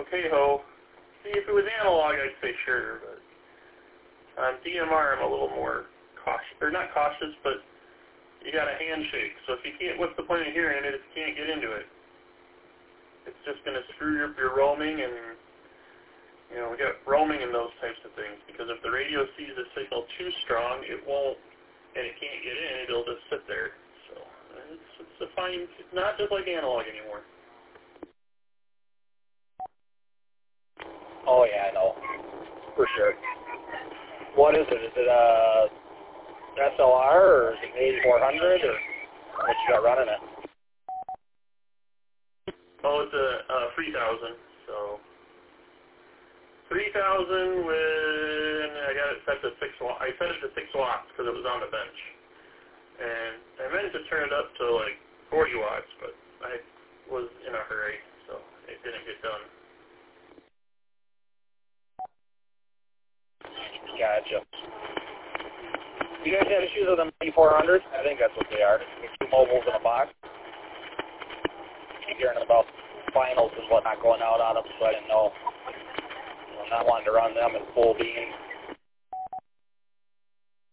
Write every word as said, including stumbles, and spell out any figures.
Okayho. See, if it was analog, I'd say sure, but on D M R, I'm a little more cautious, or not cautious, but you got a handshake. So if you can't, what's the point of hearing it if you can't get into it? It's just going to screw up your roaming, and, you know, we got roaming and those types of things, because if the radio sees a signal too strong, it won't, and it can't get in, it'll just sit there. So it's, it's a fine, it's not just like analog anymore. Oh, yeah, I know. For sure. What is it? Is it a S L R, or is it eighty-four hundred, or what you got running it? Oh, it's a uh, three thousand, so three thousand when I got it set to six watts. I set it to six watts because it was on the bench. And I meant to turn it up to like forty watts, but I was in a hurry, so it didn't get done. Gotcha. You guys have issues with the ninety-four hundred? I think that's what they are. Two mobiles in a box. Keep hearing about finals and whatnot going out on them, so I didn't know. I'm not wanting to run them in full beam.